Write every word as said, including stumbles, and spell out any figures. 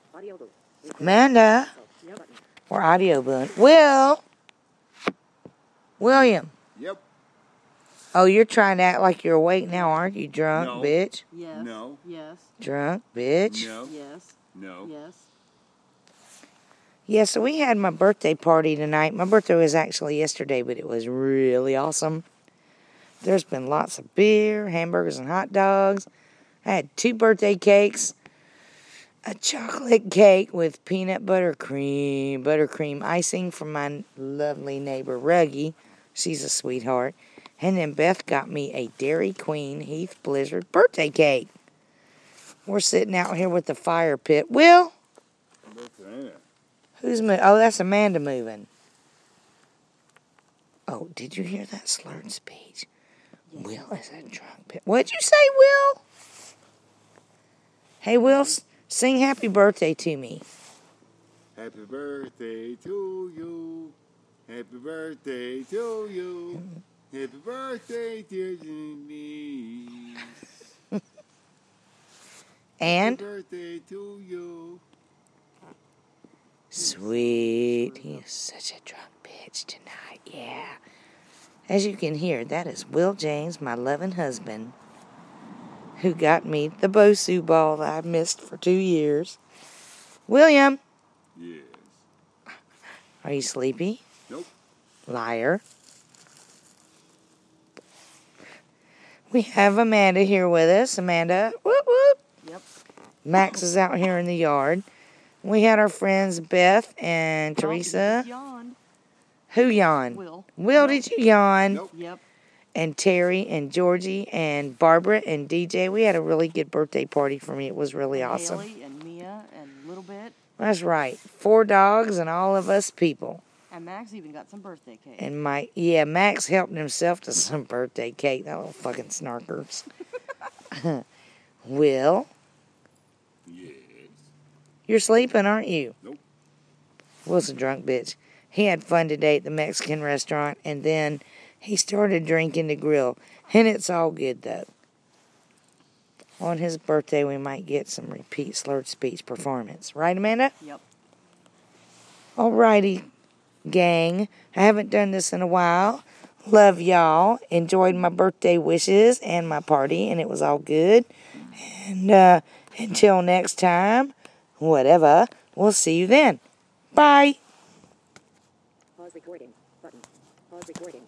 Amanda. We're audio booing. Will. William. Yep. Oh, you're trying to act like you're awake now, aren't you, drunk No. bitch? Yes. No. Yes. Drunk bitch? No. Yes. No. Yes. Yeah, so we had my birthday party tonight. My birthday was actually yesterday, but it was really awesome. There's been lots of beer, hamburgers, and hot dogs. I had two birthday cakes. A chocolate cake with peanut butter cream, buttercream icing from my lovely neighbor, Ruggie. She's a sweetheart. And then Beth got me a Dairy Queen Heath Blizzard birthday cake. We're sitting out here with the fire pit. Will? Who's moving? Oh, that's Amanda moving. Oh, did you hear that slurred speech? Yes. Will is a drunk pit. What'd you say, Will? Hey, Will, sing happy birthday to me. Happy birthday to you. Happy birthday to you. Happy birthday to me. And? Happy birthday to you. Sweet. He is such a drunk bitch tonight. Yeah. As you can hear, that is Will James, my loving husband, who got me the Bosu ball that I've missed for two years. William. Yes. Are you sleepy? Nope. Liar. We have Amanda here with us. Amanda. Whoop, whoop. Yep. Max is out here in the yard. We had our friends Beth and Well, Teresa. he yawned. Who yawned? Will. Will, did you yawn? Nope. Yep. And Terry and Georgie and Barbara and D J. We had a really good birthday party for me. It was really and awesome. Haley and Mia and Little Bit. That's right. Four dogs and all of us people. And Max even got some birthday cake. And my, yeah, Max helped himself to some birthday cake. That little fucking snarkers. Will? Yes. You're sleeping, aren't you? Nope. Will's a drunk bitch. He had fun today at the Mexican restaurant, and then he started drinking the grill. And it's all good, though. On his birthday, we might get some repeat slurred speech performance. Right, Amanda? Yep. Alrighty, gang. I haven't done this in a while. Love y'all. Enjoyed my birthday wishes and my party, and it was all good. And uh, until next time, whatever, we'll see you then. Bye. Pause recording. Button. Pause recording.